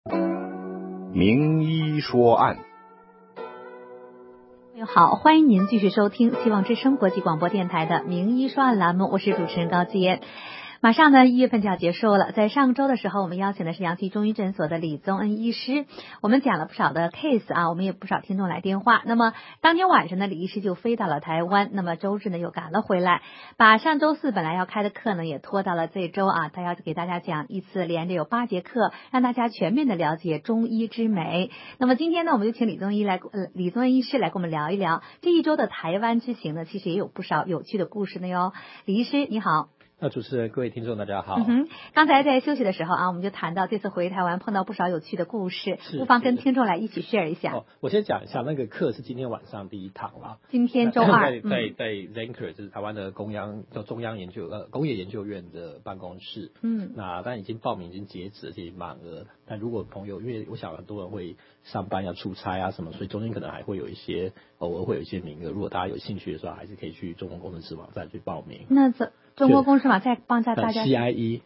名医说案。 朋友好，欢迎您继续收听希望之声国际广播电台的名医说案栏目，我是主持人高洁。马上呢1月份就要结束了，在上周的时候，我们邀请的是阳气中医诊所的李宗恩医师，我们讲了不少的 case 啊，我们也不少听众来电话。那么当天晚上呢，李医师就飞到了台湾，那么周日呢又赶了回来，把上周四本来要开的课呢也拖到了这周啊，他要给大家讲一次连着有8节课，让大家全面的了解中医之美。那么今天呢，我们就请李宗恩医师来跟我们聊一聊这一周的台湾之行呢，其实也有不少有趣的故事呢哟。李医师你好。 主持人，各位听众大家好。 刚才在休息的时候啊，我们就谈到这次回台湾碰到不少有趣的故事，不妨跟听众来一起 share 一下。 我先讲一下，那个课是今天晚上第一堂啦。 今天周二， 在 Zenker 就是台湾的中央工业研究院的办公室。那但已经报名已经截止，而且满额。但如果朋友，因为我想很多人会上班要出差啊什么，所以中间可能还会有一些偶尔会有一些名额。如果大家有兴趣的时候，还是可以去中国工程师网站去报名。 那中国工程网再帮大家 CIE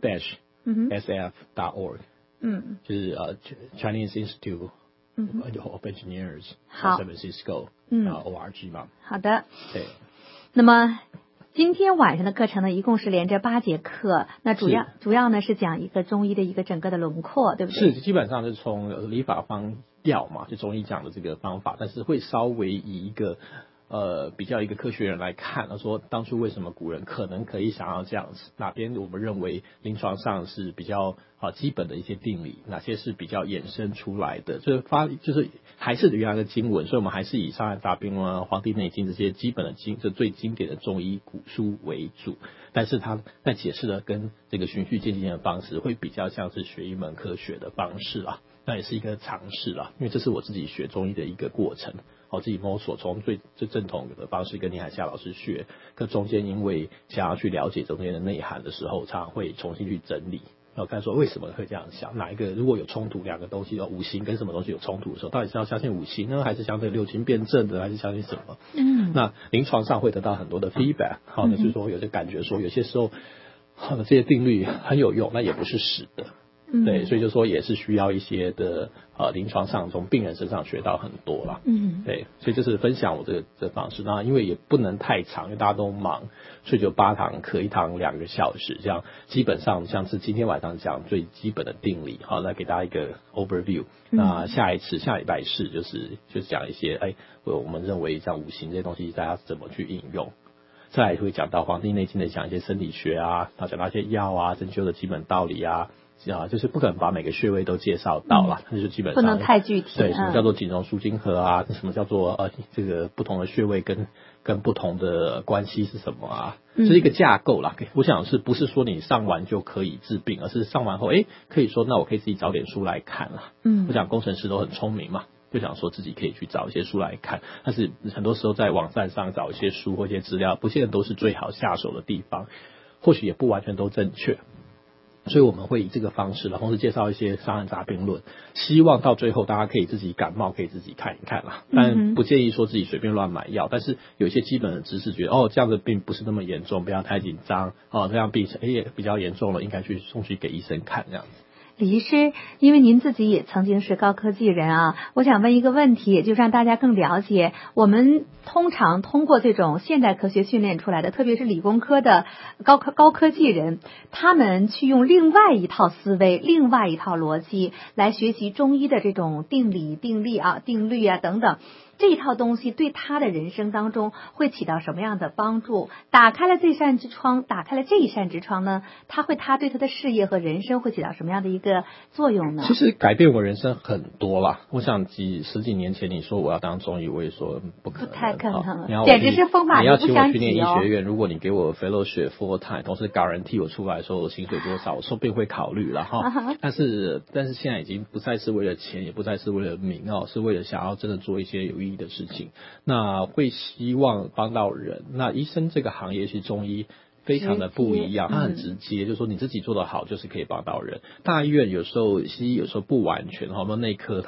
-SF.org， 就是Chinese Institute of Engineers San Francisco org 嘛。 好的， 对。 那么今天晚上的课程呢，一共是连着8节课，那主要呢是讲一个中医的一个整个的轮廓，对不对？ 是，基本上是从理法方药嘛，就中医讲的这个方法，但是会稍微以一个比较一个科学人来看，说当初为什么古人可能可以想要这样子，哪边我们认为临床上是比较基本的一些定理，哪些是比较衍生出来的，就是还是原来的经文，所以我们还是以《伤寒杂病》啊、《黄帝内经》这些基本的就最经典的中医古书为主，但是他在解释的跟这个循序渐进的方式，会比较像是学一门科学的方式啦，那也是一个尝试啦，因为这是我自己学中医的一个过程。自己摸索，从最正统的方式跟林海夏老师学，可中间因为想要去了解中间的内涵的时候，常常会重新去整理，然后看说为什么会这样想，哪一个如果有冲突，两个东西五行跟什么东西有冲突的时候，到底是要相信五行呢，还是相信六亲辩证的，还是相信什么？那临床上会得到很多的 feedback， 就是说有些感觉说有些时候这些定律很有用，那也不是死的。对，所以就说也是需要一些的临床上从病人身上学到很多啦。对，所以这是分享我这方式。那因为也不能太长，因为大家都忙，所以就8堂课，1堂2个小时，这样基本上像是今天晚上讲最基本的定理，来给大家一个 overview。那下礼拜4就是讲一些我们认为像五行这些东西大家怎么去应用。再来会讲到《黄帝内经》的讲一些生理学啊，然后讲到一些药啊、针灸的基本道理啊。就是不可能把每个穴位都介绍到啦，那就基本上不能太具体。 对，什么叫做锦荣舒筋合啊？什么叫做这个不同的穴位跟不同的关系是什么啊？是一个架构啦。我想不是说你上完就可以治病，而是上完后可以说那我可以自己找点书来看啦。我想工程师都很聪明嘛，就想说自己可以去找一些书来看，但是很多时候在网站上找一些书或一些资料，不见得都是最好下手的地方，或许也不完全都正确。所以我们会以这个方式，同时介绍一些伤寒杂病论，希望到最后大家可以自己感冒可以自己看一看啦。但不建议说自己随便乱买药，但是有一些基本的知识，觉得这样的病不是那么严重，不要太紧张这样病也比较严重了，应该送去给医生看这样子。 李医师，因为您自己也曾经是高科技人啊，我想问一个问题，也就让大家更了解，我们通常通过这种现代科学训练出来的，特别是理工科的高科技人，他们去用另外一套思维、另外一套逻辑来学习中医的这种定理、定律啊等等。这一套东西对他的人生当中会起到什么样的帮助？打开了这一扇之窗呢，他对他的事业和人生会起到什么样的一个作用呢？ 其实改变我人生很多啦。我想十几年前你说我要当中医，我也说不可能， 不太可能，简直是风马你要请我去念医学院，如果你给我 fellowship full time， 同时 guarantee 我出来的时候我薪水多少，我说不定会考虑了哈。但是现在已经不再是为了钱，也不再是为了名是为了想要真的做一些有意义的事情，那会希望帮到人。那医生这个行业是中医非常的不一样，它很直接，就是说你自己做得好就是可以帮到人。大医院有时候西医有时候不完全，那内科它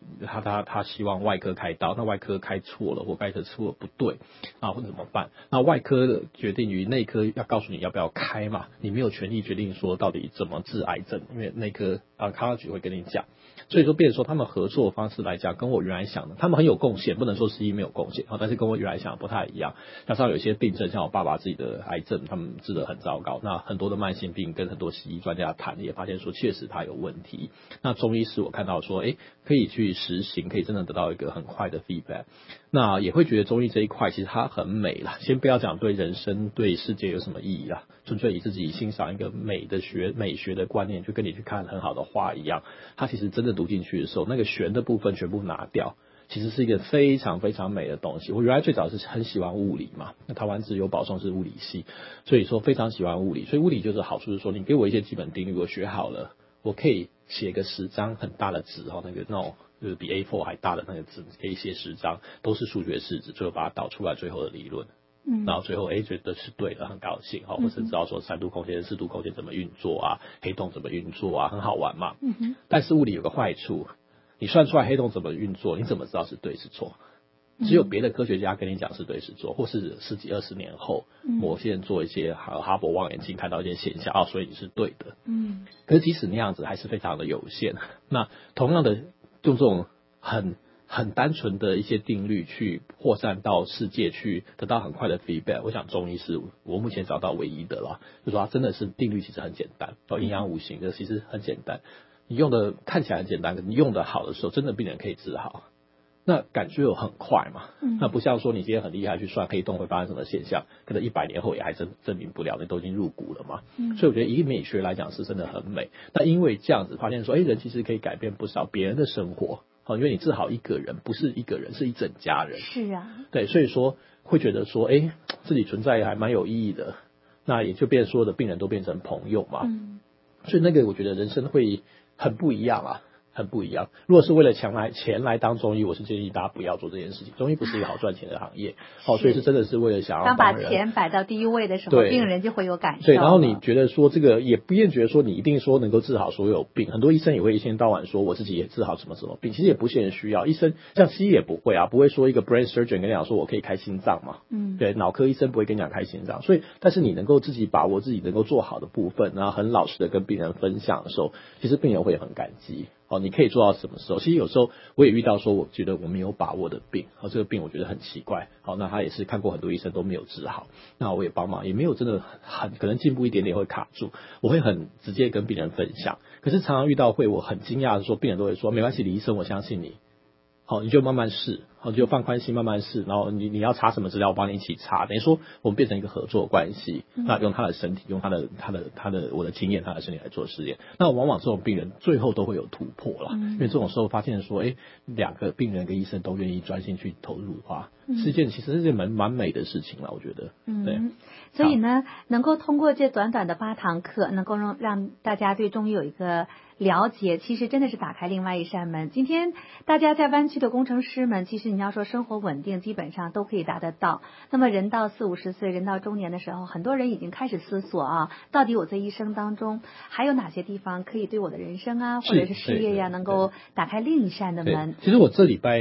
他希望外科开刀，那外科开错了或外科错不对啊，或者怎么办？那外科决定于内科要告诉你要不要开嘛，你没有权利决定说到底怎么治癌症，因为内科oncology会跟你讲。所以说，变成说他们合作的方式来讲，跟我原来想的，他们很有贡献，不能说西医没有贡献，但是跟我原来想的不太一样。加上有一些病症，像我爸爸自己的癌症，他们治得很糟糕。那很多的慢性病跟很多西医专家谈，也发现说确实他有问题。那中医师我看到说，可以去实行，可以真的得到一个很快的 feedback。那也会觉得中医这一块其实它很美啦，先不要讲对人生对世界有什么意义啦，纯粹以自己欣赏一个美学的观念，就跟你去看很好的画一样，它其实真的读进去的时候，那个玄的部分全部拿掉，其实是一个非常非常美的东西。我原来最早是很喜欢物理嘛，那台湾自由保送是物理系，所以说非常喜欢物理，所以物理就是好处是说，你给我一些基本定律，我学好了，我可以写个10张很大的纸那种就是比 A4 还大的那个字，可以写10张，都是数学式子，最后把它导出来最后的理论。然后最后觉得是对的，很高兴或是知道说3度空间、4度空间怎么运作啊，黑洞怎么运作啊，很好玩嘛。但是物理有个坏处，你算出来黑洞怎么运作，你怎么知道是对是错？只有别的科学家跟你讲是对是错，或是10几20年后，某些人做一些哈勃望远镜看到一些现象所以你是对的。可是即使那样子还是非常的有限。那同样的用这种很单纯的一些定律去扩散到世界，去得到很快的 feedback， 我想中医是我目前找到唯一的啦，就是说它真的是定律其实很简单，阴阳五行的其实很简单，你用的看起来很简单，可你用的好的时候，真的病人可以治好。那感觉有很快嘛，那不像说你今天很厉害去算黑洞会发生什么现象，可能100年后也还证明不了，你都已经入骨了嘛。所以我觉得以美学来讲是真的很美。那因为这样子发现说，人其实可以改变不少别人的生活，因为你治好一个人不是一个人，是一整家人。 是啊， 对，所以说会觉得说，自己存在还蛮有意义的。那也就变所有的病人都变成朋友嘛。所以那个我觉得人生会很不一样啊。很不一样。如果是为了钱来当中医，我是建议大家不要做这件事情。中医不是一个好赚钱的行业，所以是真的是为了想要帮人。 当把钱摆到第一位的时候，病人就会有感受。 对，然后你觉得说这个也不一定觉得说你一定说能够治好所有病，很多医生也会一天到晚说我自己也治好什么什么病，其实也不是很需要。医生像西医也不会不会说一个 brain surgeon 跟你讲说我可以开心脏嘛，对，脑科医生不会跟你讲开心脏，所以但是你能够自己把握自己能够做好的部分，然后很老实的跟病人分享的时候，其实病人会很感激。你可以做到什么时候？其实有时候我也遇到说，我觉得我没有把握的病，这个病我觉得很奇怪，那他也是看过很多医生都没有治好，那我也帮忙，也没有真的很可能进步一点点会卡住，我会很直接跟病人分享。可是常常遇到我很惊讶的说，病人都会说没关系，李医生我相信你，你就慢慢试，你就放宽心慢慢试，然后你要查什么资料我帮你一起查，等于说我们变成一个合作关系，那用他的身体，用他的我的经验，他的身体来做实验，那往往这种病人最后都会有突破啦，因为这种时候发现说2个病人跟医生都愿意专心去投入的话，是件其实是件蛮美的事情啦，我觉得。对， 所以呢能够通过这短短的8堂课，能够让大家对中医有一个了解，其实真的是打开另外一扇门。今天大家在湾区的工程师们，其实你要说生活稳定，基本上都可以达得到。那么人到40、50岁，人到中年的时候，很多人已经开始思索到底我这一生当中还有哪些地方可以对我的人生或者是事业呀，能够打开另一扇的门。 其实我这个礼拜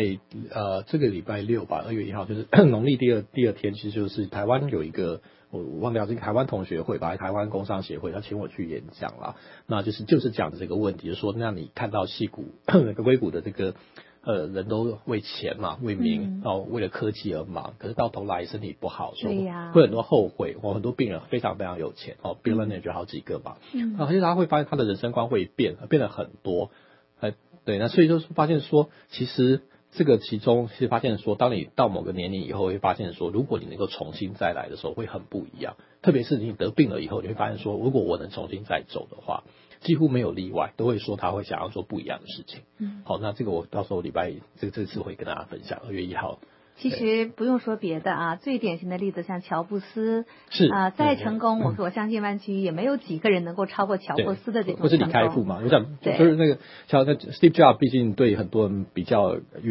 6吧，2月1号就是农历第二天，其实就是台湾有一个。我忘掉这个台湾同学会吧，台湾工商协会，他请我去演讲啦。那就是讲的这个问题，就是说，那你看到矽谷那个硅谷的这个人都为钱嘛，为名，为了科技而忙，可是到头来身体不好， 对呀， 会很多后悔。很多病人非常非常有钱billionaire 好几个吧，而且他会发现他的人生观会变得很多，对，那所以就是发现说，其实。这个其中是发现说，当你到某个年龄以后，会发现说，如果你能够重新再来的时候，会很不一样。特别是你得病了以后，你会发现说，如果我能重新再走的话，几乎没有例外，都会说他会想要做不一样的事情。好，那这个我到时候礼拜这次会跟大家分享，2月1号。 其实不用说别的最典型的例子像乔布斯是再成功，我相信湾区也没有几个人能够超过乔布斯的这种成功。 或是李开复嘛，我想就是那个像Steve Jobs，毕竟对很多人比较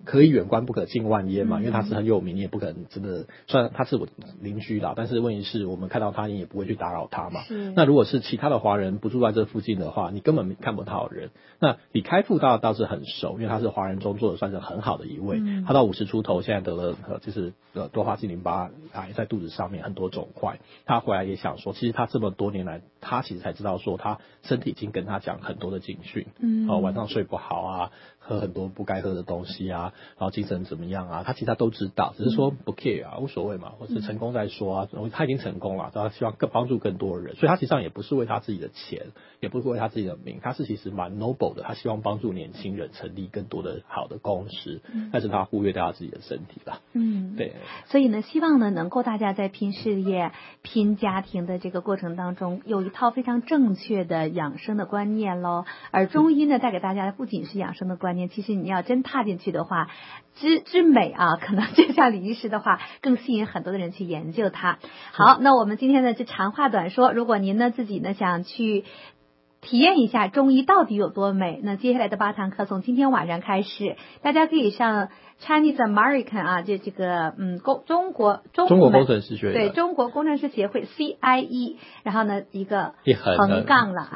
可以远观不可近万焉嘛，因为他是很有名，你也不可能真的，虽然他是我邻居啦，但是问题是我们看到他你也不会去打扰他嘛。那如果是其他的华人不住在这附近的话，你根本看不到人。那李开复倒是很熟，因为他是华人中做的算是很好的一位，他到50出头，现在得了就是多发性淋巴癌在肚子上面很多肿块，他回来也想说，其实他这么多年来，他其实才知道说他身体已经跟他讲很多的警讯，晚上睡不好啊，喝很多不该喝的东西啊，然后精神怎么样啊，他其实他都知道，只是说不 care 啊，无所谓嘛，或是成功再说啊，他已经成功了，他希望帮助更多人，所以他实际上也不是为他自己的钱，也不是为他自己的名，他是其实蛮 noble 的，他希望帮助年轻人成立更多的好的公司，但是他忽略掉他自己的身体了。对。 所以呢，希望呢能够大家在拼事业、拼家庭的这个过程当中，有一套非常正确的养生的观念咯。而中医呢，带给大家的不仅是养生的观念，其实你要真踏进去的话，之美啊，可能就像李医师的话，更吸引很多的人去研究它。好，那我们今天呢就长话短说，如果您呢自己呢想去体验一下中医到底有多美，那接下来的8堂课从今天晚上开始，大家可以上 Chinese American 啊，这个中国工程师学院，对，中国工程师协会 CIE， 然后呢一个横杠了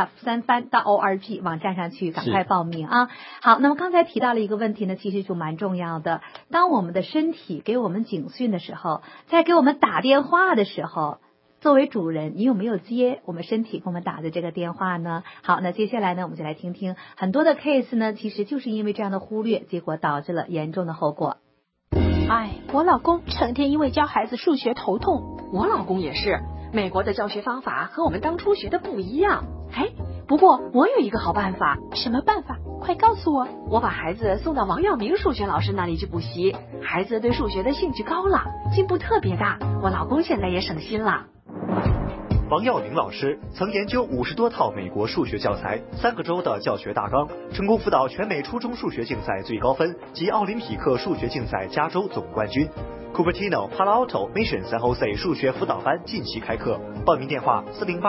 SF33.org 网站上去赶快报名啊。好，那么刚才提到了一个问题呢，其实就蛮重要的，当我们的身体给我们警讯的时候，在给我们打电话的时候，作为主人，你有没有接我们身体给我们打的这个电话呢？好，那接下来呢，我们就来听听很多的 case 呢，其实就是因为这样的忽略，结果导致了严重的后果。 我老公成天因为教孩子数学头痛。 我老公也是，美国的教学方法和我们当初学的不一样。不过我有一个好办法。 什么办法？快告诉我。 我把孩子送到王耀明数学老师那里去补习，孩子对数学的兴趣高了，进步特别大，我老公现在也省心了。 王耀明老师曾研究50多套美国数学教材，3个州的教学大纲，成功辅导全美初中数学竞赛最高分及奥林匹克数学竞赛加州总冠军。Cupertino Palo Alto Mission San Jose 数学辅导班近期开课，报名电话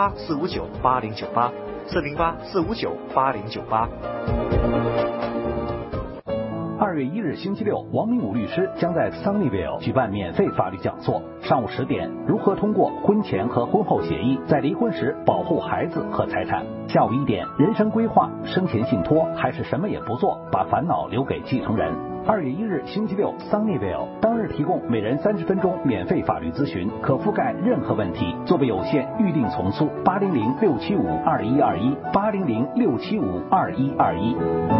408-459-8098，408-459-8098。 2月1日星期六，王明武律师将在 Sunnyvale 举办免费法律讲座，上午10点，如何通过婚前和婚后协议，在离婚时保护孩子和财产。下午1点，人生规划，生前信托还是什么也不做，把烦恼留给继承人。2月1日星期六 Sunnyvale 当日提供每人30分钟免费法律咨询，可覆盖任何问题，座位有限，预定从速，800-675-2121，800-675-2121。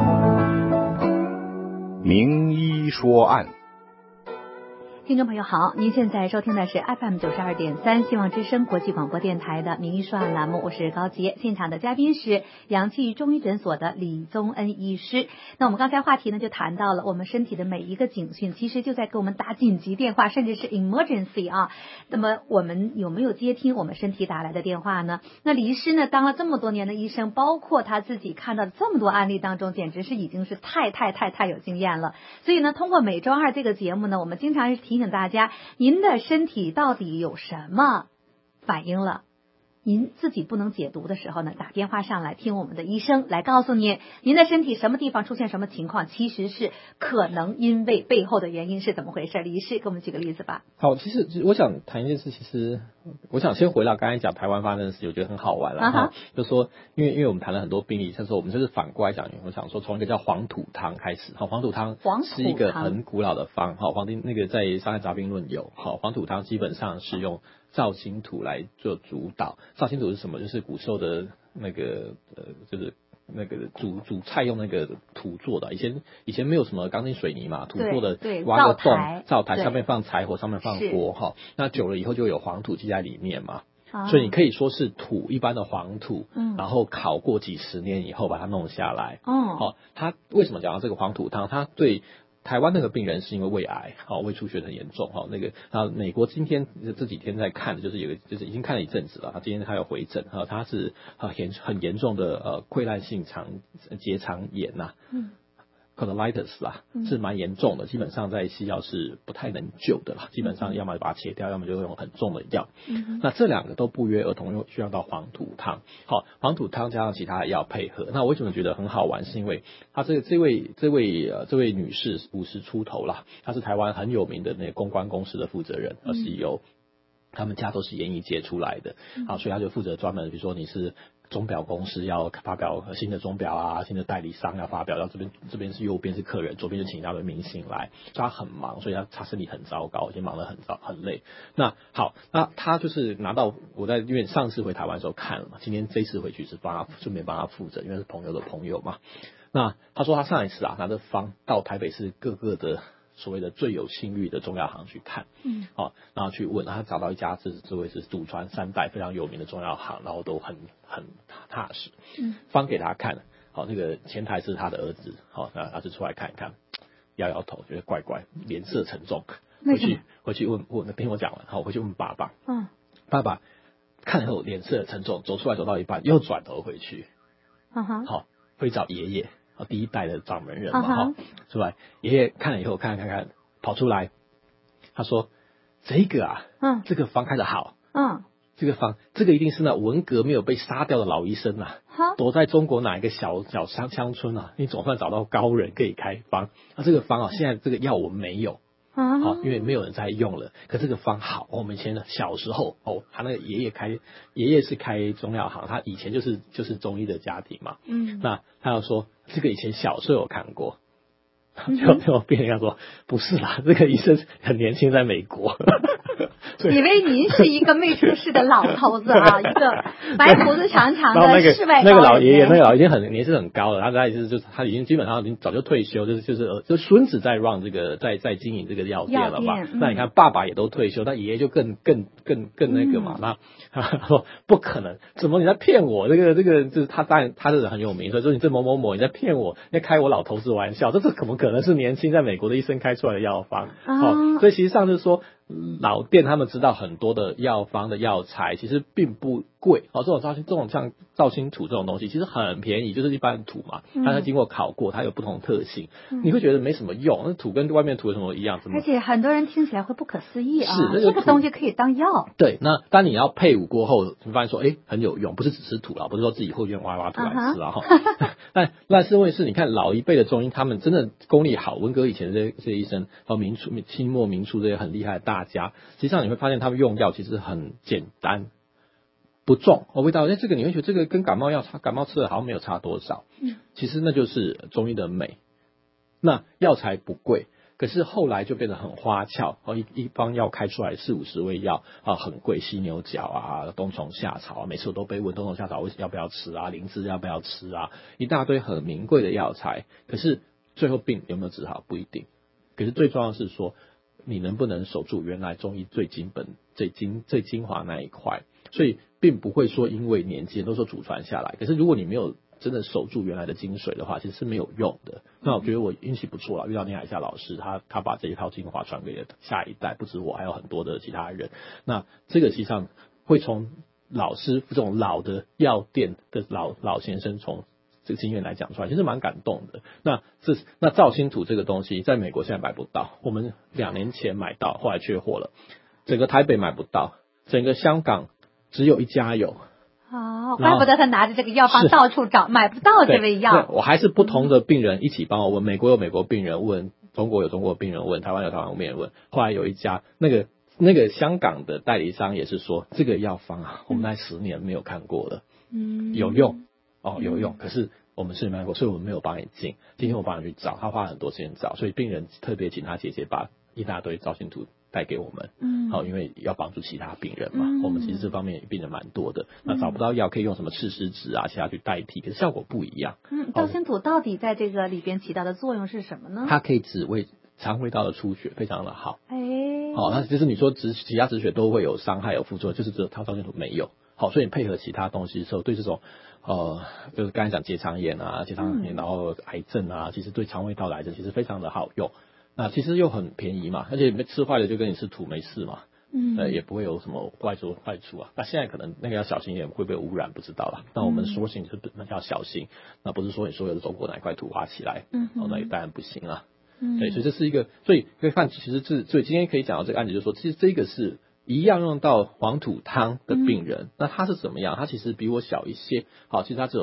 名医说案。 听众朋友好，您现在收听的是 FM 92.3希望之声国际广播电台的名医说案栏目，我是高洁，现场的嘉宾是阳气中医诊所的李宗恩医师。那我们刚才话题呢就谈到了我们身体的每一个警讯，其实就在给我们打紧急电话，甚至是 emergency 啊。那么我们有没有接听我们身体打来的电话呢？那李医师呢当了这么多年的医生，包括他自己看到的这么多案例当中，简直是已经是太有经验了。所以呢，通过每周2这个节目呢，我们经常是提醒大家，您的身体到底有什么反应了，您自己不能解读的时候呢，打电话上来听我们的医生来告诉您的身体什么地方出现什么情况，其实是可能因为背后的原因是怎么回事。李医师给我们举个例子吧。 好，其实我想谈一件事，其实我想先回到刚才讲台湾发生的事，我觉得很好玩了就说因为我们谈了很多病例，甚至我们就是反过来讲，我想说从一个叫黄土汤开始。黄土汤是一个很古老的方，黄帝那个在《伤寒杂病论》有。黄土汤基本上是用造心土来做主导。造心土是什么？就是古时候的那个就是那个煮菜用那个土做的，以前没有什么钢筋水泥嘛，土做的，挖个洞，灶台上面放柴火，上面放锅那久了以后就有黄土积在里面嘛。所以你可以说是土，一般的黄土，然后烤过几十年以后把它弄下来。它为什么讲到这个黄土汤？它对台湾那个病人是因为胃癌，胃出血很严重，美国今天这几天在看的就是就是已经看了一阵子了，今天他有回诊，他是很严重的溃烂性结肠炎呐。 colitis 啦，是蛮严重的，基本上在西药是不太能救的啦，基本上要么把它切掉，要么就用很重的药。那这两个都不约而同又需要到黄土汤。好，黄土汤加上其他的药配合。那我为什么觉得很好玩？是因为她这位女士50出头啦，她是台湾很有名的那个公关公司的负责人CEO。他们家都是演艺界出来的，好，所以他就负责专门，比如说你是钟表公司要发表新的钟表啊，新的代理商要发表，然后这边是右边是客人，左边就请一大堆明星来，所以他很忙，所以他身体很糟糕，已经忙得很累。那好，那他就是拿到我在因为上次回台湾的时候看了嘛，今天这次回去是顺便帮他负责，因为是朋友的朋友嘛。那他说他上一次拿着方到台北市各个的所谓的最有信誉的中药行去看，然后去问，他找到一家这位是祖传3代非常有名的中药行，然后都很踏实，方给他看，好，那个前台是他的儿子，好，那儿子出来看一看，摇头，觉得怪怪，脸色沉重，回去问听我讲完，好，回去问爸爸，爸爸看后脸色沉重，走到一半又转头回去，好，会找爷爷。第一代的掌门人嘛，出来，爷爷看了以后，看，跑出来，他说：“这个啊，这个方开得好，这个一定是那文革没有被杀掉的老医生啊，躲在中国哪一个小乡村啊，你总算找到高人可以开方。这个方现在这个药我们没有。”好，因为没有人在用了。可这个方好，我们以前小时候他那个爷爷是开中药行，他以前就是中医的家庭嘛。那他要说这个以前小时候有看过，就别人要说不是啦，这个医生很年轻，在美国。 以为您是一个没出世的老头子啊，一个白胡子长长的世外高人。 那个老爷爷年纪很高了，他就是他已经基本上已经早就退休，就是孙子在 run 这个在经营这个药店了嘛。那你看爸爸也都退休，但爷爷就更那个嘛。那他说不可能，怎么你在骗我？这个就是他当然他是很有名，所以说你这某某某你在骗我，你在开我老头子玩笑，这怎么可能是年轻在美国的医生开出来的药方？所以其实上就是说。老店他们知道很多的药方的药材其实并不贵，这种像造星土这种东西其实很便宜，就是一般土嘛，它经过烤过，它有不同特性，你会觉得没什么用，那土跟外面土有什么一样？ 而且很多人听起来会不可思议啊， 是这个东西可以当药。 对，那当你要配伍过后，你发现说很有用，不是只吃土啦，不是说自己后院挖土来吃啦但是问题是你看老一辈的中医，他们真的功力好，文革以前这些医生清末民初这些很厉害的大家，实际上你会发现他们用药其实很简单不重，味道这个你会觉得这个跟感冒药感冒吃的好像没有差多少，其实那就是中医的美。那药材不贵，可是后来就变得很花俏，一方药开出来40-50味药很贵，犀牛角啊，冬虫夏草啊，每次我都被问冬虫夏草要不要吃啊，灵芝要不要吃啊，一大堆很名贵的药材，可是最后病有没有治好不一定。可是最重要的是说你能不能守住原来中医最精华那一块，所以并不会说因为年纪都说祖传下来，可是如果你没有真的守住原来的精髓的话，其实是没有用的。那我觉得我运气不错了，遇到聂海夏老师，他把这一套精华传给了下一代，不止我，还有很多的其他人。那这个实际上会从老师这种老的药店的老先生从这个经验来讲出来，其实蛮感动的。那造星土这个东西在美国现在买不到，我们2年前买到，后来缺货了，整个台北买不到，整个香港只有一家有。 怪不得他拿着这个药方到处找，买不到这味药。 我还是不同的病人一起帮我问，美国有美国病人问，中国有中国病人问，台湾有台湾病人问。后来有一家那个香港的代理商也是说，这个药方我们在10年没有看过了，有用有用，可是我们是没看过，所以我们没有帮你进。今天我帮你去找，他花了很多时间找，所以病人特别请他姐姐把一大堆造星土带给我们，因为要帮助其他病人嘛，我们其实这方面病人蛮多的，那找不到药可以用什么赤石脂啊，其他去代替，可是效果不一样。 造星土到底在这个里边起到的作用是什么呢？ 它可以止肠胃道的出血，非常的好。那就是你说其他止血都会有伤害有副作用，就是只有造星土没有。好，所以你配合其他东西的时候，对这种就是刚才讲结肠炎啊，然后癌症啊，其实对肠胃道的癌症其实非常的好用。那其实又很便宜嘛，而且吃坏了就跟你吃土没事嘛。 也不会有什么坏处啊。那现在可能那个要小心一点，会不会污染不知道啦。那我们说性就是要小心，那不是说你所有的中国哪块土挖起来，那也当然不行啦。对，所以这是一个，所以可以看，其实所以今天可以讲到这个案子，就是说，其实这个是一样用到黄土汤的病人，那他是怎么样？他其实比我小一些，好，其实他只有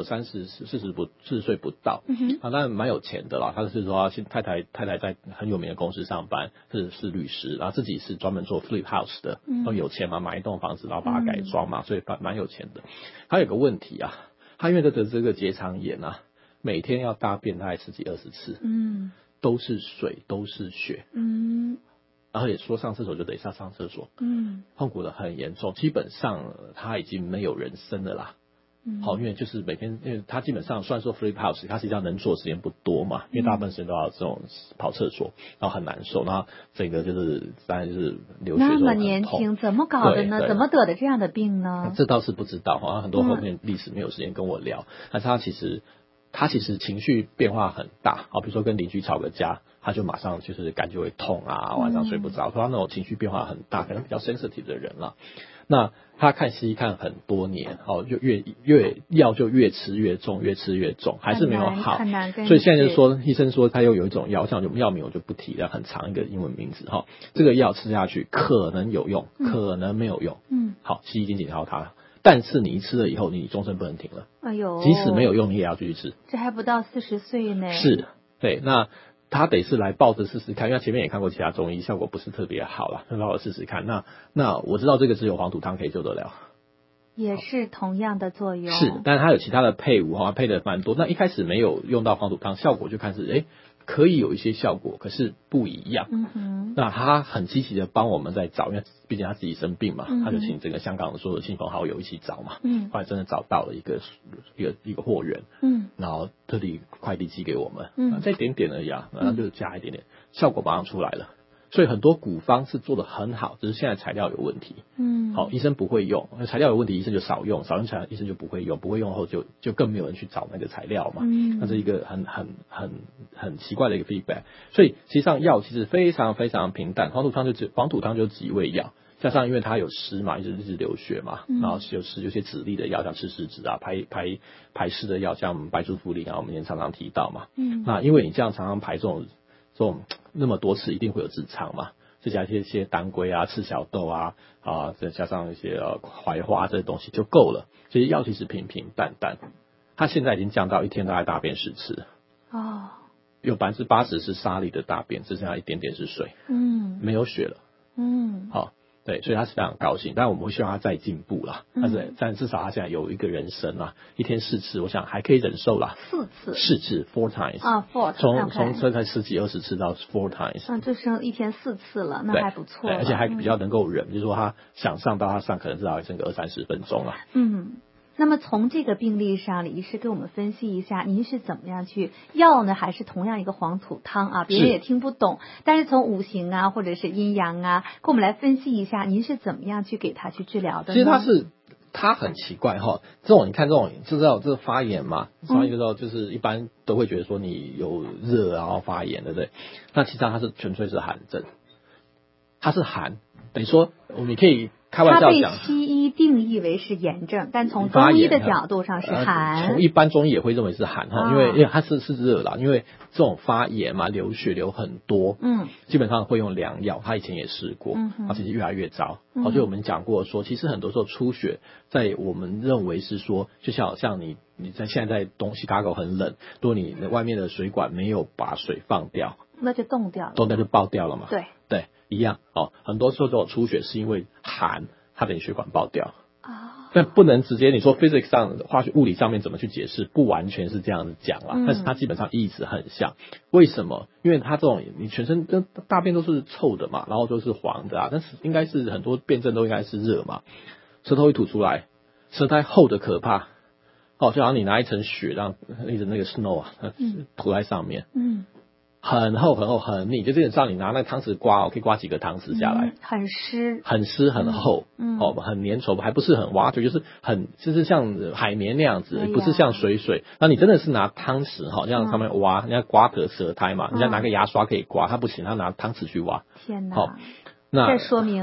40岁不到，当然蛮有钱的啦。他是说太太在很有名的公司上班，是律师，然后自己是专门做 flip house 的，有钱嘛，买一栋房子然后把它改装嘛，所以蛮有钱的。他有个问题啊，他因为得这个结肠炎啊，每天要大便大概10几20次，都是水，都是血，然后也说上厕所就得上厕所，痛苦的很严重，基本上他已经没有人生了啦。好，因为就是每天，因为他基本上虽然说 flip house， 他实际上能做的时间不多嘛，因为大部分时间都要这种跑厕所，然后很难受，然后整个就是当然就是流血那么年轻，怎么搞的呢？怎么得的这样的病呢？ 这倒是不知道，好像很多后面历史没有时间跟我聊，但是他其实情绪变化很大，比如说跟邻居吵个架，他就马上就是感觉会痛啊，晚上睡不着，他那种情绪变化很大，可能比较 sensitive 的人啦。那他看西医看很多年，就药就越吃越重，越吃越重，还是没有好。所以现在就说，医生说他又有一种药，像药名我就不提了，很长一个英文名字哈。这个药吃下去可能有用，可能没有用。好，西医已经检查他。但是你一吃了以后，你终身不能停了。 哎呦， 即使没有用，你也要继续吃。 这还不到40岁呢。 是，对，那他得是来抱着试试看，因为他前面也看过其他中医，效果不是特别好啦，就抱着试试看。那我知道这个只有黄土汤可以救得了。 也是同样的作用。 是，但是它有其他的配伍配的蛮多。那一开始没有用到黄土汤，效果就开始可以有一些效果，可是不一样。那他很积极的帮我们在找，因为毕竟他自己生病嘛，他就请这个香港的所有亲朋好友一起找嘛。后来真的找到了一个货源，然后特地快递寄给我们，再一点点而已啊，然后就加一点点，效果马上出来了。所以很多古方是做得很好，只是现在材料有问题。好，医生不会用，材料有问题，医生就少用材料，医生就不会用，不会用后就更没有人去找那个材料嘛。那是一个很奇怪的一个 feedback。所以实际上药其实非常非常平淡，黄土汤就几味药，加上因为它有湿嘛，一直流血嘛，然后有些止痢的药，像吃湿纸啊，排湿的药，像白术福林啊，我们也常常提到嘛。那因为你这样常常排这种那么多次，一定会有痔疮嘛，再加一些当归啊、赤小豆啊，再加上一些槐花这些东西就够了。所以药其实平平淡淡，它现在已经降到一天大概大便10次。有80%是沙粒的大便，只剩下一点点是水，没有血了。好。对，所以他是非常高兴，但我们会希望他再进步啦。但至少他现在有一个人生啦，一天4次，我想还可以忍受啦。4次 4 times 4 从这才10几20次到4 times， 就剩一天4次了，那还不错。 而且还比较能够忍，就是说他想上到他上，可能至少剩个20-30分钟啦。 那么从这个病例上，李医师给我们分析一下，您是怎么样去药呢？还是同样一个黄土汤啊？别人也听不懂，但是从五行啊，或者是阴阳啊，跟我们来分析一下，您是怎么样去给他去治疗的呢？ 其实他很奇怪哈，你看这种就知道这个发炎嘛，发炎的时候就是一般都会觉得说你有热然后发炎，对不对？那其实它是纯粹是寒症，它是寒，等于说你可以开玩笑讲， 它被西医定义为是炎症，但从中医的角度上是寒。 从一般中医也会认为是寒哈，因为它是热啦，因为这种发炎嘛，流血流很多，基本上会用凉药，他以前也试过，其实越来越糟。所以我们讲过说，其实很多时候出血，在我们认为是说，就像你在现在Chicago很冷，如果你外面的水管没有把水放掉， 那就冻掉了， 就爆掉了嘛。 对， 一样很多时候这种出血是因为寒，它的血管爆掉。但不能直接你说 physics 上化学物理上面怎么去解释，不完全是这样子讲啦，但是它基本上意思很像。为什么？因为它这种你全身大便都是臭的嘛，然后都是黄的但是应该是很多辩证都应该是热嘛，舌头会吐出来，舌苔厚的可怕，就好像你拿一层雪让一层那个 snow 涂在上面，很厚很厚很腻，就基本上你拿那个汤匙刮，可以刮几个汤匙下来， 很湿很厚，很粘稠，还不是很挖，就是像海绵那样子，不是像水。那你真的是拿汤匙这样上面挖，人家刮得舌苔嘛，人家拿个牙刷可以刮，他不行，他拿汤匙去挖。 天哪！这说明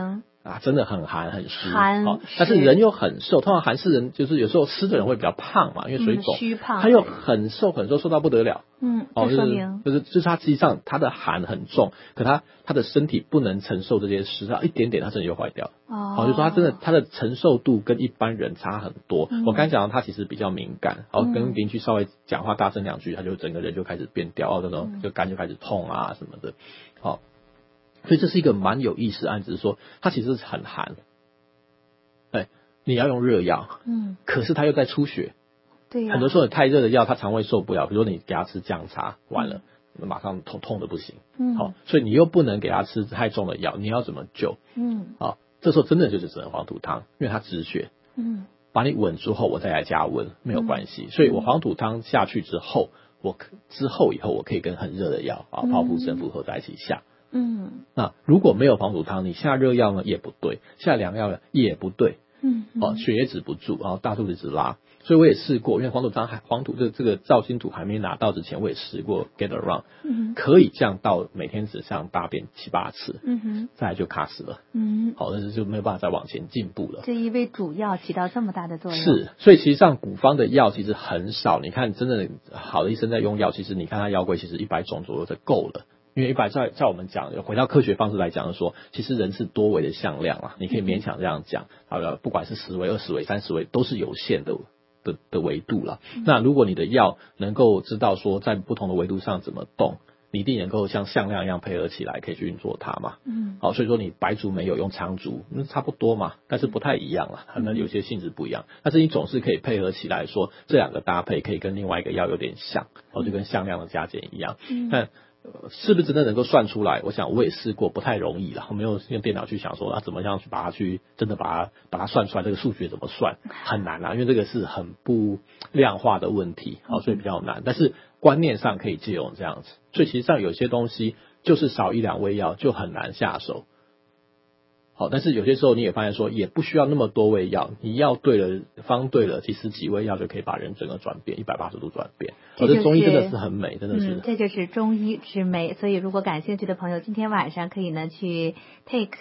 真的很寒很湿，但是是人又很瘦，通常寒湿人就是有时候湿的人会比较胖嘛，因为水肿， 虚胖， 他又很瘦很瘦，瘦到不得了。 这说明就是他实际上他的寒很重，可他的身体不能承受这些湿，他一点点他身体就坏掉。就是说他真的他的承受度跟一般人差很多。我刚才讲到他其实比较敏感，跟邻居稍微讲话大声2句，他就整个人就开始变掉，那种就肝就开始痛啊什么的。所以这是一个蛮有意思的案子，说他其实是很寒，你要用热药，可是他又在出血。 对很多时候太热的药他肠胃受不了，比如说你给他吃降茶，完了马上痛的不行。所以你又不能给他吃太重的药，你要怎么救？这时候真的就是只能黄土汤，因为它止血。把你稳住后我再来加温没有关系。所以我黄土汤下去之后，以后我可以跟很热的药泡芙神符合在一起下。那如果没有黄土汤，你下热药呢也不对，下凉药也不对。血也止不住，然后大肚子一直拉。所以我也试过，因为黄土这个造心土还没拿到之前，我也试过 get around，可以降到每天只上大便7-8次，再来就卡死了。但是就没有办法再往前进步了。 这一味主药起到这么大的作用， 是，所以其实上古方的药其实很少。你看，真的好的医生在用药，其实你看他药柜，其实100种左右就够了。因为在我们讲回到科学方式来讲，说其实人是多维的向量啊，你可以勉强这样讲。不管是10维、20维、30维，都是有限的维度了。那如果你的药能够知道说在不同的维度上怎么动，你一定能够像向量一样配合起来，可以去运作它嘛。所以说你白术没有用苍术，那差不多嘛，但是不太一样了，可能有些性质不一样。但是你总是可以配合起来说，这2个搭配可以跟另外一个药有点像，就跟向量的加减一样。但是不是真的能够算出来？我想我也试过，不太容易啦。我没有用电脑去想说怎么样去把它算出来，这个数学怎么算很难因为这个是很不量化的问题，所以比较难。但是观念上可以借用这样子，所以其实上有些东西就是少1-2味药就很难下手。但是有些时候你也发现说也不需要那么多味药，你药对了方对了，其实几味药就可以把人整个转变180度转变。这中医真的是很美，真的是。 这就是中医之美。所以如果感兴趣的朋友，今天晚上可以呢去 take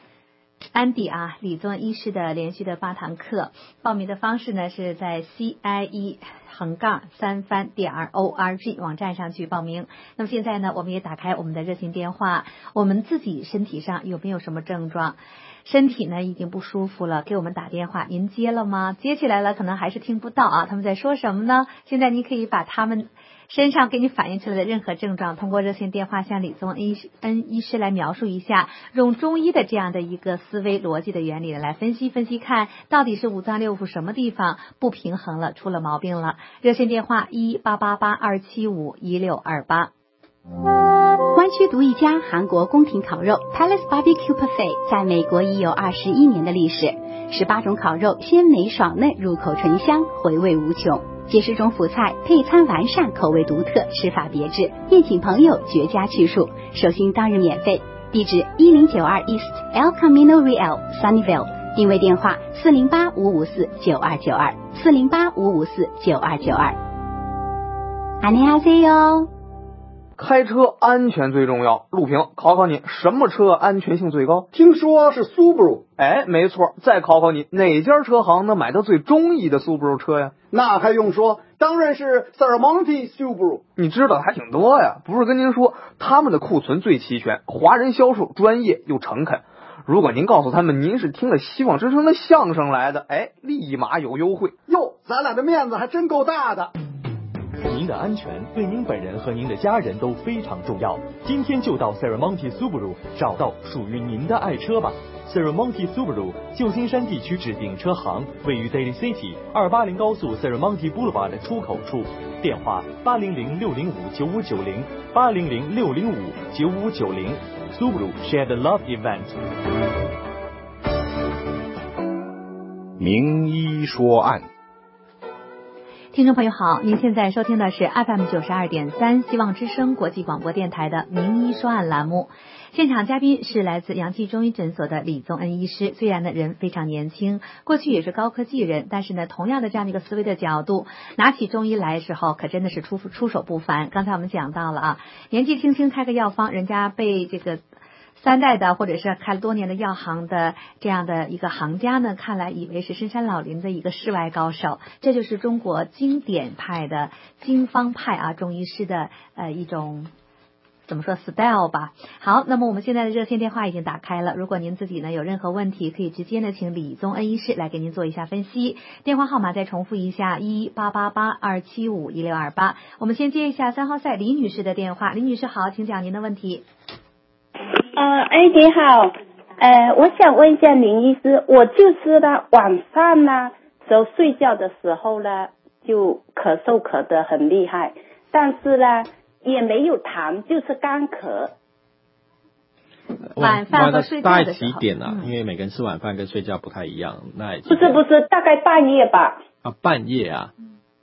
Andy 李宗医师的连续的8堂课。报名的方式呢是在 CIE-3番.org 网站上去报名。那么现在呢，我们也打开我们的热线电话，我们自己身体上有没有什么症状？身体呢已经不舒服了，给我们打电话，您接了吗？接起来了，可能还是听不到他们在说什么呢？现在您可以把他们身上给你反映出来的任何症状，通过热线电话向李宗恩医师来描述一下，用中医的这样的一个思维逻辑的原理来分析，看到底是五脏六腑什么地方不平衡了，出了毛病了。热线电话18882751628。 湾区独一家韩国宫廷烤肉 Palace Barbecue Buffet 在美国已有21年的历史，18种烤肉鲜美爽嫩，入口醇香，回味无穷。几10种辅菜，配餐完善，口味独特，吃法别致，宴请朋友绝佳去处。手续当日免费，地址1092 East El Camino Real Sunnyvale， 定位电话408-554-9292 408-554-9292。안녕하세요。 开车安全最重要，陆平，考考你，什么车安全性最高？ 听说是 Subaru。 没错，再考考你，哪家车行能买到最中意的 Subaru 车呀？ 那还用说，当然是 Serramonte Subaru。 你知道的还挺多呀，不是跟您说，他们的库存最齐全，华人销售专业又诚恳。如果您告诉他们您是听了希望之声的相声来的，立马有优惠。 哟，咱俩的面子还真够大的。 您的安全对您本人和您的家人都非常重要，今天就到 Serramonte Subaru 找到属于您的爱车吧。Serramonte Subaru 旧金山地区指定车行，位于 Daly City 280高速 Serramonte Boulevard 出口处，电话800-605-9590 800-605-9590。 Subaru Share the Love Event。 名医说案。 听众朋友好，您现在收听的是 FM 92.3希望之声国际广播电台的名医说案栏目。现场嘉宾是来自阳气中医诊所的李宗恩医师，虽然呢人非常年轻，过去也是高科技人，但是呢同样的这样的一个思维的角度，拿起中医来的时候可真的是出手不凡。刚才我们讲到了年纪轻轻开个药方，人家被这个 3代的或者是开了多年的药行的这样的一个行家呢，看来以为是深山老林的一个世外高手。这就是中国经典派的经方派啊，中医师的一种怎么说 style 吧。好，那么我们现在的热线电话已经打开了，如果您自己呢有任何问题，可以直接呢请李宗恩医师来给您做一下分析。电话号码再重复一下，18882751628。我们先接一下3号赛李女士的电话。李女士好，请讲您的问题。 你好，我想问一下林医师，我就是呢晚上呢时候睡觉的时候呢就咳嗽咳得很厉害，但是呢也没有痰，就是干咳。 晚饭和睡觉的时候大概几点啊？因为每个人吃晚饭跟睡觉不太一样。那不是，大概半夜吧。 半夜啊。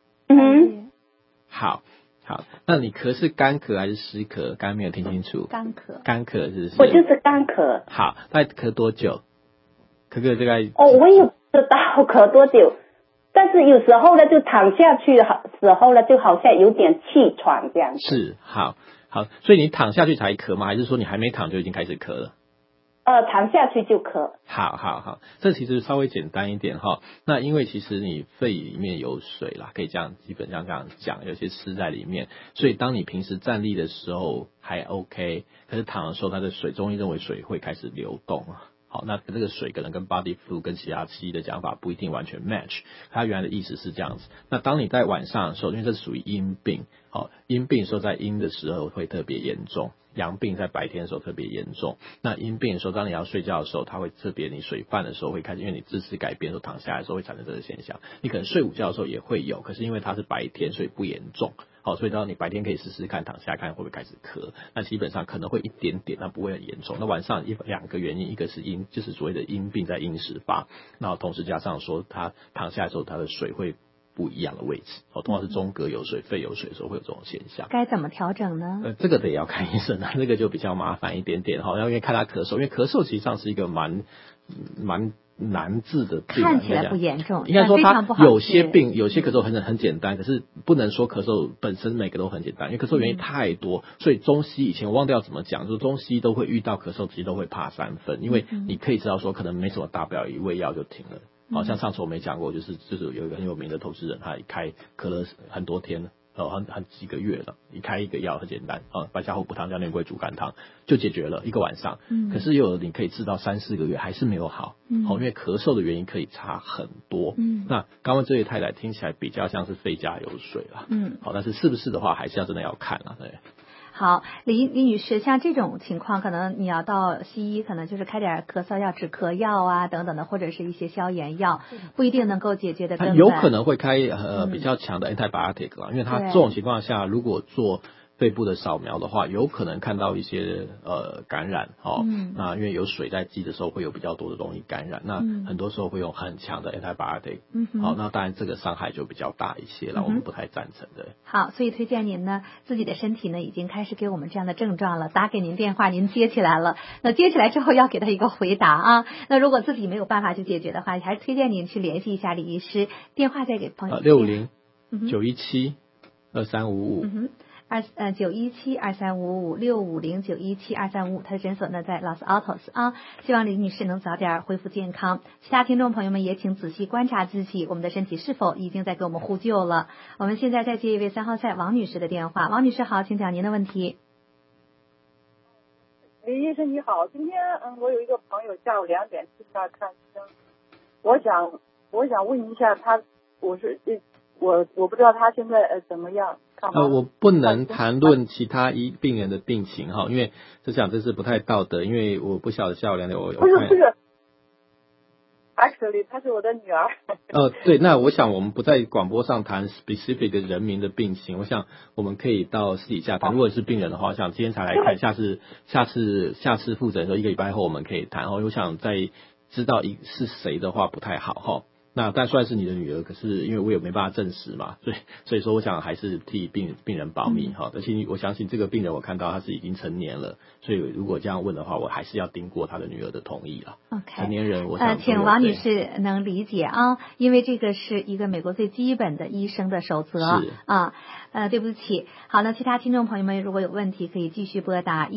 好，那你咳是干咳还是湿咳？刚刚没有听清楚。干咳是不是？ 我就是干咳。 好，大概咳多久？咳大概我也不知道咳多久，但是有时候呢就躺下去的时候呢就好像有点气喘这样子。 是，好，所以你躺下去才咳吗？还是说你还没躺就已经开始咳了？ 躺下去就咳。 好，这其实稍微简单一点哈。那因为其实你肺里面有水啦，可以这样基本上这样讲，有些湿在里面，所以当你平时站立的时候还 OK， 可是躺的时候它的水，中医认为水会开始流动。好，那这个水可能跟 body flu 跟其他西医的讲法不一定完全 match， 它原来的意思是这样子。那当你在晚上的时候，因为这是属于阴病，阴病说在阴的时候会特别严重，阳病在白天的时候特别严重。那阴病的时候，当你要睡觉的时候，它会特别你水泛的时候会开始，因为你姿势改变的时候躺下来的时候会产生这个现象。你可能睡午觉的时候也会有，可是因为它是白天，所以不严重。所以当你白天可以试试看躺下看会不会开始咳，那基本上可能会一点点，那不会很严重。那晚上两个原因，一个是就是所谓的阴病在阴时发，那同时加上说他躺下来的时候他的水会不一样的位置，通常是中隔有水肺有水的时候会有这种现象。 该怎么调整呢？ 这个得要看医生，这个就比较麻烦一点点，要因为看他咳嗽，因为咳嗽实际上是一个蛮难治的病， 看起来不严重， 应该说它有些病有些咳嗽很简单，可是不能说咳嗽本身每个都很简单，因为咳嗽原因太多，所以中西以前我忘掉怎么讲，就是中西都会遇到咳嗽其实都会怕3分，因为你可以知道说可能没什么大不了，一味药就停了。好像上次我没讲过，就是有一个很有名的投资人，他咳了很多天，很几个月了，一开一个药很简单，白加厚补汤加内龟煮甘汤就解决了一个晚上。可是有的你可以治到3-4个月还是没有好，因为咳嗽的原因可以差很多。那刚刚这位太太听起来比较像是肺加有水啦，好，但是不是的话还是要真的要看啦，对。 好，李女士，像这种情况，可能你要到西医，可能就是开点咳嗽药、止咳药啊等等的，或者是一些消炎药，不一定能够解决的根本。 有可能会开比较强的 antibiotic 啦，因为它这种情况下，如果做肺部的扫描的话，有可能看到一些感染那因为有水在积的时候会有比较多的容易感染，那很多时候会用很强的 antibiotic，好，那当然这个伤害就比较大一些了，我们不太赞成的。 好，所以推荐您呢，自己的身体呢已经开始给我们这样的症状了，打给您电话您接起来了，那接起来之后要给他一个回答啊。那如果自己没有办法去解决的话，还是推荐您去联系一下李医师，电话再给朋友。 650-917-2355。 917-2355-650-917-2355，他的诊所呢在 Los Altos 啊，希望李女士能早点恢复健康。其他听众朋友们也请仔细观察自己，我们的身体是否已经在给我们呼救了。我们现在再接一位3号赛王女士的电话。王女士好，请讲您的问题。 李医生你好，今天我有一个朋友下午2点去他看医生，我想问一下他，我不知道他现在怎么样。 我不能谈论其他病人的病情哈，因为这是不太道德，因为我不晓得下午2点我不是 actually 她是我的女儿。 对，那我想我们不在广播上谈 specific 的人民的病情，我想我们可以到私底下谈。如果是病人的话，我想今天才来看，下次复诊的时候1个礼拜后我们可以谈。我想在知道是谁的话不太好哈。那但算是你的女儿，可是因为我也没办法证实嘛，所以说我想还是替病人保密哈。而且我相信这个病人我看到他是已经成年了，所以如果这样问的话，我还是要经过他的女儿的同意了。 OK， 成年人我想请王女士能理解啊，因为这个是一个美国最基本的医生的守则啊。 对不起。好，那其他听众朋友们如果有问题，可以继续拨打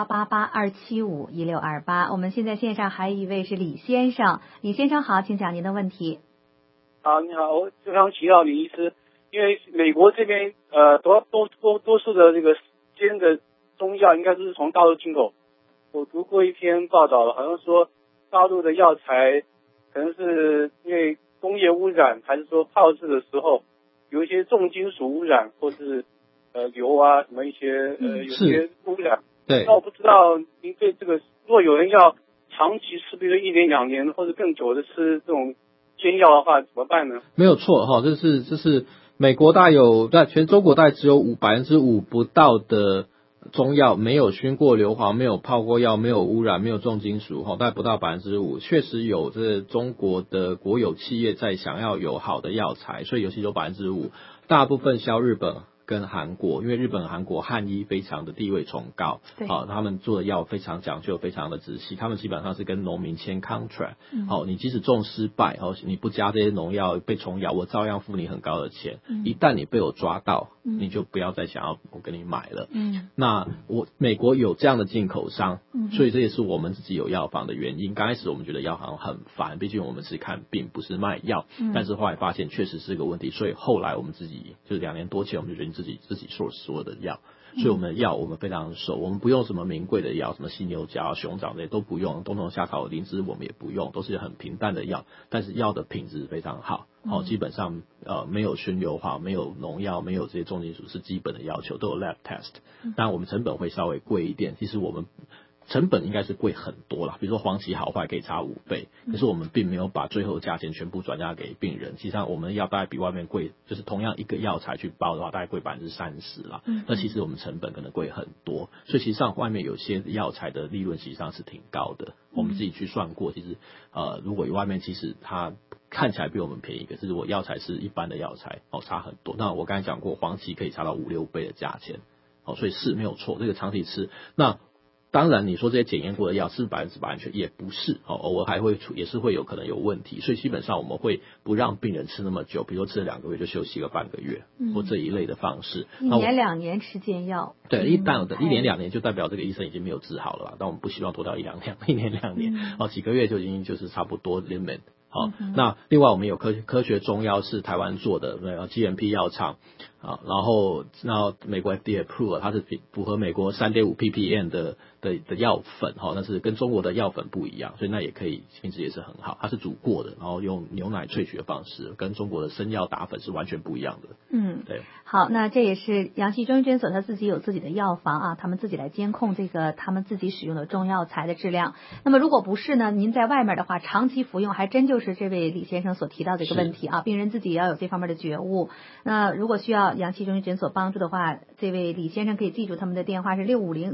18882751628。我们现在线上还有一位是李先生，李先生好，请讲您的问题。 好，你好，我就想请教李医师，因为美国这边多数的这个间的中药应该都是从大陆进口。我读过一篇报道，好像说大陆的药材可能是因为工业污染，还是说泡制的时候有一些重金属污染，或是硫啊什么一些有些污染。 对。 那我不知道您对这个，如果有人要长期吃，比如1年2年或者更久的吃这种煎药的话，怎么办呢？ 没有错哈，这是美国大有在全中国大概只有5%不到的中药没有熏过硫磺，没有泡过药，没有污染，没有重金属哈，大概不到5%，确实有这中国的国有企业在想要有好的药材，所以尤其有5%，大部分销日本跟韩国，因为日本、韩国汉医非常的地位崇高，他们做的药非常讲究，非常的仔细，他们基本上是跟农民签 contract，你即使种失败，你不加这些农药被虫咬，我照样付你很高的钱，一旦你被我抓到，你就不要再想要我跟你买了。那美国有这样的进口商，所以这也是我们自己有药房的原因。刚开始我们觉得药行很烦，毕竟我们是看病不是卖药，但是后来发现确实是个问题，所以后来我们自己就是2年多前我们就决定自己source所有的药，所以我们的药我们非常熟，我们不用什么名贵的药，什么犀牛角、熊掌这些都不用，冬虫夏草、灵芝我们也不用，都是很平淡的药，但是药的品质非常好，基本上没有熏硫化，没有农药，没有这些重金属是基本的要求，都有 lab test。当然我们成本会稍微贵一点，其实我们成本应该是贵很多啦，比如说黄芪好坏可以差5倍，可是我们并没有把最后价钱全部转嫁给病人。实际上我们的药大概比外面贵，就是同样一个药材去包的话，大概贵30%啦。那其实我们成本可能贵很多，所以其实上外面有些药材的利润实际上是挺高的。我们自己去算过，其实如果外面其实它看起来比我们便宜，可是如果药材是一般的药材差很多。那我刚才讲过，黄芪可以差到5-6倍的价钱，所以是没有错，这个长期吃那。当然你说这些检验过的药是100%安全，也不是，偶尔也是会有可能有问题，所以基本上我们会不让病人吃那么久，比如说吃了2个月就休息个半个月，或这一类的方式。 1年2年吃煎药， 对，1年2年就代表这个医生已经没有治好了啦，但我们不希望拖到1年2年，几个月就已经就是差不多 limit。那另外我们有科学中药是台湾做的，GMP 药厂然后美国 FDA approve 它是符合美国3.5 ppm 的药粉但是跟中国的药粉不一样，所以那也可以品质也是很好，它是煮过的，然后用牛奶萃取的方式，跟中国的生药打粉是完全不一样的。对。 好，那这也是阳气中医诊所他自己有自己的药房他们自己来监控这个他们自己使用的中药材的质量。那么如果不是呢，您在外面的话长期服用，还真就是这位李先生所提到的一个问题病人自己也要有这方面的觉悟。那如果需要阳气中医诊所帮助的话，这位李先生可以记住他们的电话是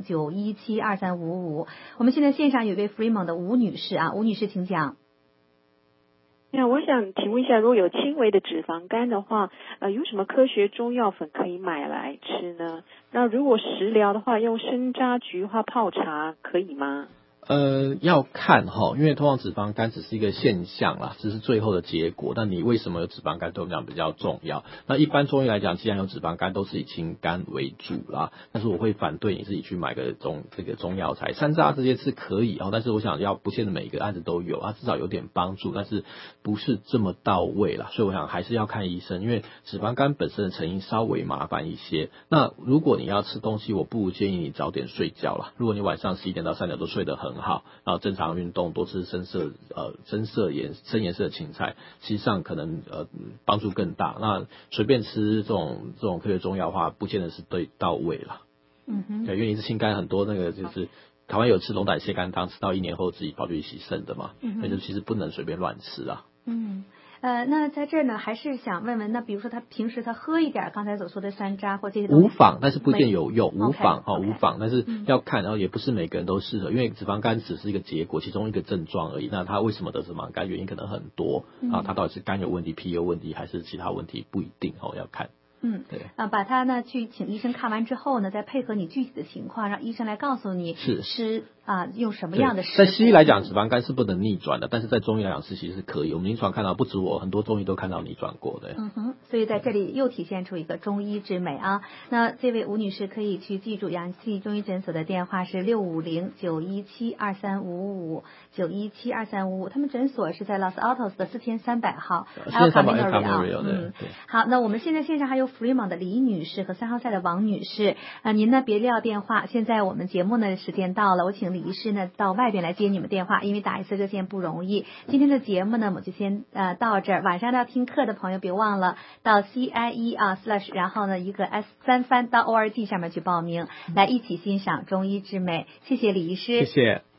650-917-2355。我们现在线上有一位 Fremont 的吴女士吴女士请讲。 那我想请问一下，如果有轻微的脂肪肝的话，有什么科学中药粉可以买来吃呢？那如果食疗的话，用生榨菊花泡茶可以吗？ 要看因为通常脂肪肝只是一个现象啦，只是最后的结果。但你为什么有脂肪肝，对我们讲比较重要。那一般中医来讲，既然有脂肪肝，都是以清肝为主啦。但是我会反对你自己去买个这个中药材，山楂这些是可以但是我想不见得每个案子都有，它至少有点帮助，但是不是这么到位啦。所以我想还是要看医生，因为脂肪肝本身的成因稍微麻烦一些。那如果你要吃东西，我不如建议你早点睡觉啦。如果你晚上11点到3点都睡得很好，然后正常运动，多吃深颜色的青菜，实际上可能帮助更大。那随便吃这种科学中药的话，不见得是对到位啦。对，因为你是清肝很多那个就是台湾有吃龙胆泻肝汤，吃到1年后自己跑去洗肾的嘛，那就其实不能随便乱吃啊。 那在这儿呢，还是想问问，那比如说他平时他喝一点刚才所说的山楂或这些东西， 无妨，但是不一定有用，无妨，但是要看，然后也不是每个人都适合，因为脂肪肝只是一个结果，其中一个症状而已。那他为什么得脂肪肝，原因可能很多他到底是肝有问题、脾有问题，还是其他问题，不一定要看。对把它呢去请医生看完之后呢，再配合你具体的情况，让医生来告诉你是吃用什么样的食谱？ 在西医来讲，脂肪肝是不能逆转的，但是在中医来讲是其实是可以。我们临床看到不止我，很多中医都看到逆转过的。 所以在这里又体现出一个中医之美啊。那这位吴女士可以去记住阳气中医诊所的电话是650-917-2355，917-2355。他们诊所是在 Los Altos 的4300号 El Camino。好，那我们现在线上还有 Fremont 的李女士和3号赛的王女士，您呢别撂电话。现在我们节目呢时间到了，我请李医师呢到外边来接你们电话，因为打一次热线不容易。今天的节目呢我就先到这儿，晚上要听课的朋友别忘了到 CIE / 然后呢一个 S3翻到 ORT 上面去报名，来一起欣赏中医之美。谢谢李医师， 谢谢。